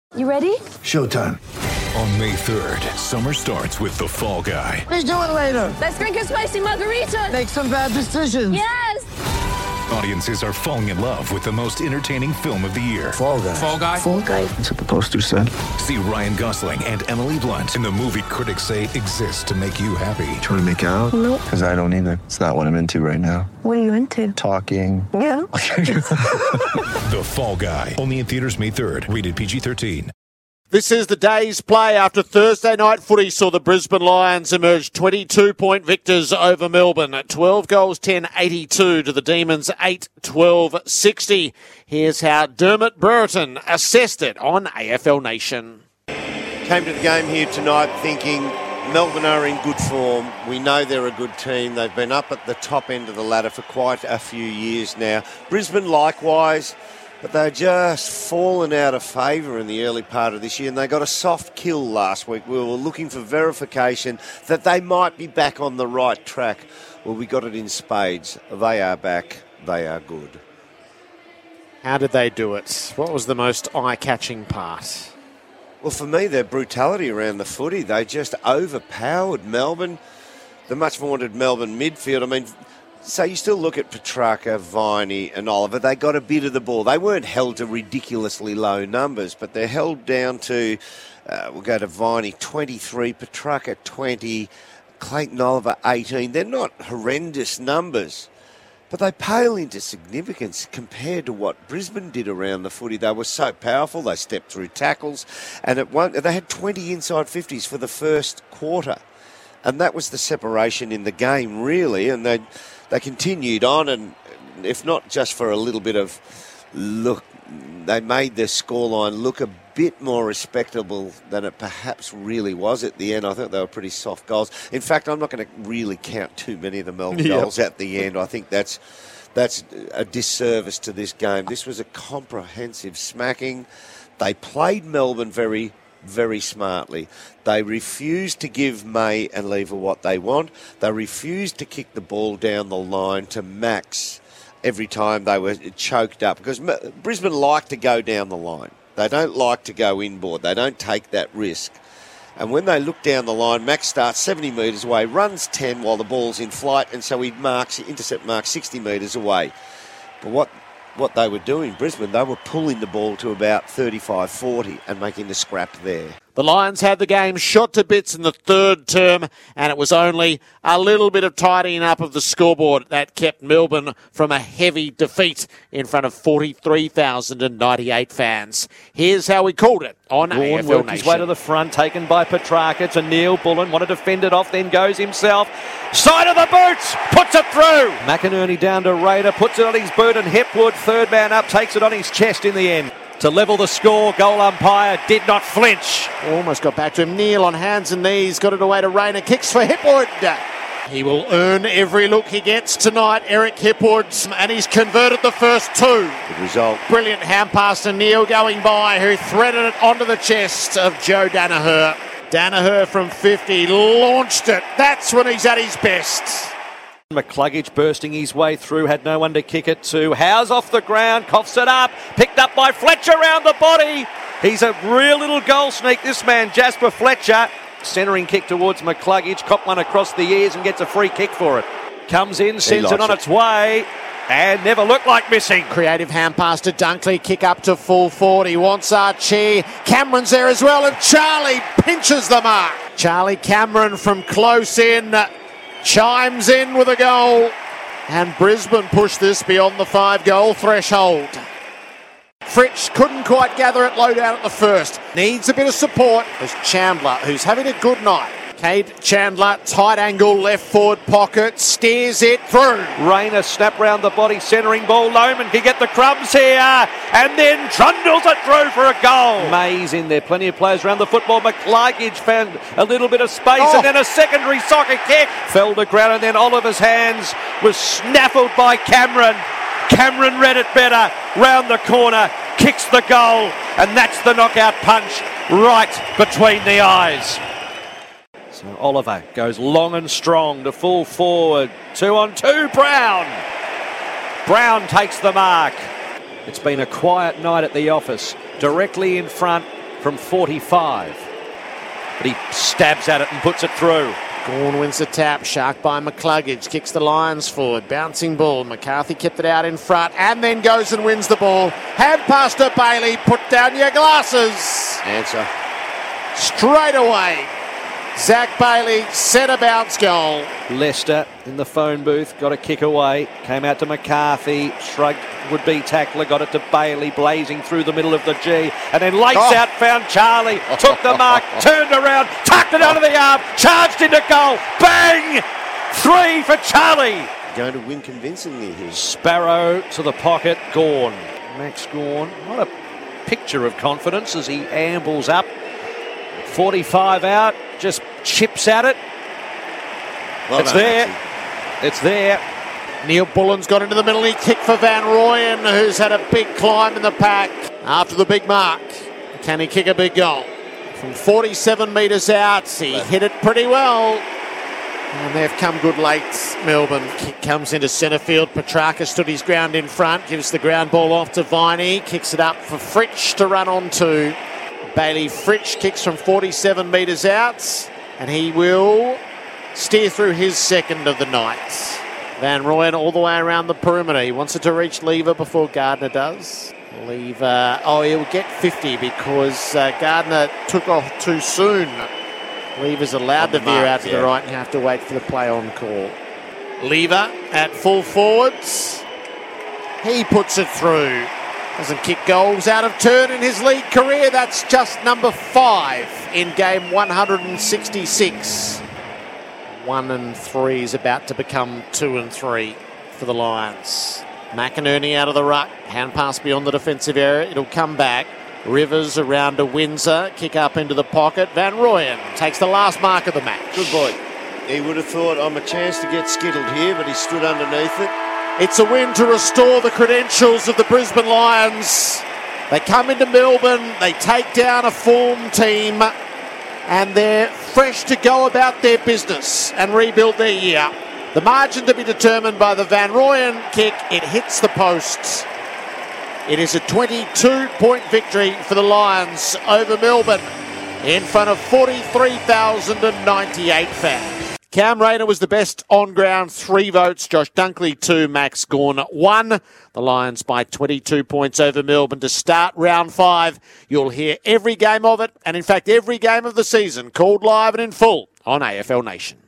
You ready? Showtime. On May 3rd, summer starts with The Fall Guy. Let's do it later. Let's drink a spicy margarita. Make some bad decisions. Yes! Audiences are falling in love with the most entertaining film of the year. Fall Guy. Fall Guy? Fall Guy. That's what the poster said. See Ryan Gosling and Emily Blunt in the movie critics say exists to make you happy. Trying to make it out? Nope. Because I don't either. It's not what I'm into right now. What are you into? Talking. Yeah. The Fall Guy. Only in theaters May 3rd. Rated PG-13. This is the day's play after Thursday night footy saw the Brisbane Lions emerge 22-point victors over Melbourne. 12 goals, 10-82 to the Demons, 8-12-60. Here's how Dermot Brereton assessed it on AFL Nation. Came to the game here tonight thinking Melbourne are in good form. We know they're a good team. They've been up at the top end of the ladder for quite a few years now. Brisbane likewise. But they're just fallen out of favour in the early part of this year, and they got a soft kill last week. We were looking for verification that they might be back on the right track. Well, we got it in spades. They are back. They are good. How did they do it? What was the most eye-catching part? Well, for me, their brutality around the footy. They just overpowered Melbourne, the much vaunted Melbourne midfield. I mean, so you still look at Petrarca, Viney and Oliver. They got a bit of the ball. They weren't held to ridiculously low numbers, but they're held down to, we'll go to Viney, 23, Petrarca, 20, Clayton Oliver, 18. They're not horrendous numbers, but they pale into significance compared to what Brisbane did around the footy. They were so powerful. They stepped through tackles, and they had 20 inside 50s for the first quarter. And that was the separation in the game, really, and they continued on, and if not just for a little bit of look, they made their scoreline look a bit more respectable than it perhaps really was at the end. I thought they were pretty soft goals. In fact, I'm not going to really count too many of the Melbourne goals at the end. I think that's a disservice to this game. This was a comprehensive smacking. They played Melbourne very, very smartly. They refused to give May and Lever what they want. They refused to kick the ball down the line to Max every time they were choked up, because Brisbane like to go down the line. They don't like to go inboard. They don't take that risk. And when they look down the line, Max starts 70 metres away, runs 10 while the ball's in flight, and so intercept marks 60 metres away. But what they were doing, Brisbane, they were pulling the ball to about 35-40 and making the scrap there. The Lions had the game shot to bits in the third term, and it was only a little bit of tidying up of the scoreboard that kept Melbourne from a heavy defeat in front of 43,098 fans. Here's how we called it on AFL worked Nation. his way to the front, taken by Petrarca to Neil Bullen. Wanted to fend it off, then goes himself. Side of the boots, puts it through. McInerney down to Raider, puts it on his boot, and Hepwood, third man up, takes it on his chest in the end. To level the score, goal umpire did not flinch. Almost got back to him. Neil on hands and knees, got it away to Rayner, kicks for Hipwood. He will earn every look he gets tonight, Eric Hipwood, and he's converted the first two. Good result. Brilliant hand pass to Neil going by, who threaded it onto the chest of Joe Danaher. Danaher from 50 launched it. That's when he's at his best. McCluggage bursting his way through, had no one to kick it to. Howes off the ground, coughs it up, picked up by Fletcher around the body. He's a real little goal sneak, this man, Jasper Fletcher. Centering kick towards McCluggage, cop one across the ears and gets a free kick for it. Comes in, sends it on its way, and never looked like missing. Creative hand pass to Dunkley, kick up to full forward. He wants Archie. Cameron's there as well, and Charlie pinches the mark. Charlie Cameron from close in chimes in with a goal, and Brisbane pushed this beyond the 5-goal threshold. Fritsch couldn't quite gather it low down at the first. Needs a bit of support. There's Chandler, who's having a good night. Cade Chandler, tight angle, left forward pocket, steers it through. Rayner snap round the body, centering ball. Lohman can get the crumbs here, and then trundles it through for a goal. Mays in there, plenty of players around the football. McCluggage found a little bit of space, and then a secondary soccer kick. Fell to ground, and then Oliver's hands was snaffled by Cameron. Cameron read it better, round the corner, kicks the goal, and that's the knockout punch right between the eyes. So Oliver goes long and strong to full forward. 2-on-2, Brown. Brown takes the mark. It's been a quiet night at the office. Directly in front, from 45. But he stabs at it and puts it through. Gawn wins the tap. Shark by McCluggage. Kicks the Lions forward. Bouncing ball. McCarthy kept it out in front and then goes and wins the ball. Hand pass to Bailey. Put down your glasses. Answer. Straight away. Zach Bailey set a bounce goal. Leicester in the phone booth, got a kick away, came out to McCarthy, shrugged would-be tackler, got it to Bailey, blazing through the middle of the G, and then lace out, found Charlie, took the mark, turned around, tucked it under the arm, charged into goal, bang! 3 for Charlie. Going to win convincingly here. Sparrow to the pocket, Gawn. Max Gawn, what a picture of confidence as he ambles up. 45 out, just chips at it. Well It's done, there. Maxie. It's there. Neil Bullen's got into the middle. He kicked for Van Rooyen, who's had a big climb in the pack after the big mark. Can he kick a big goal? From 47 metres out, he hit it pretty well. And they've come good late, Melbourne. Kick comes into centre field. Petrarca stood his ground in front, gives the ground ball off to Viney, kicks it up for Fritsch to run on to. Bailey Fritsch kicks from 47 metres out, and he will steer through his second of the night. Van Rooyen all the way around the perimeter. He wants it to reach Lever before Gardner does. Lever, he'll get 50 because Gardner took off too soon. Lever's allowed to veer out to the right and you have to wait for the play on call. Lever at full forwards. He puts it through. Doesn't kick goals out of turn in his league career. That's just number 5 in game 166. 1 and 3 is about to become 2 and 3 for the Lions. McInerney out of the ruck. Hand pass beyond the defensive area. It'll come back. Rivers around to Windsor. Kick up into the pocket. Van Rooyen takes the last mark of the match. Good boy. He would have thought, I'm a chance to get skittled here, but he stood underneath it. It's a win to restore the credentials of the Brisbane Lions. They come into Melbourne, they take down a form team, and they're fresh to go about their business and rebuild their year. The margin to be determined by the Van Rooyen kick. It hits the posts. It is a 22-point victory for the Lions over Melbourne in front of 43,098 fans. Cam Rayner was the best on ground, 3 votes. Josh Dunkley 2, Max Gawn 1. The Lions by 22 points over Melbourne to start round 5. You'll hear every game of it, and in fact every game of the season, called live and in full on AFL Nation.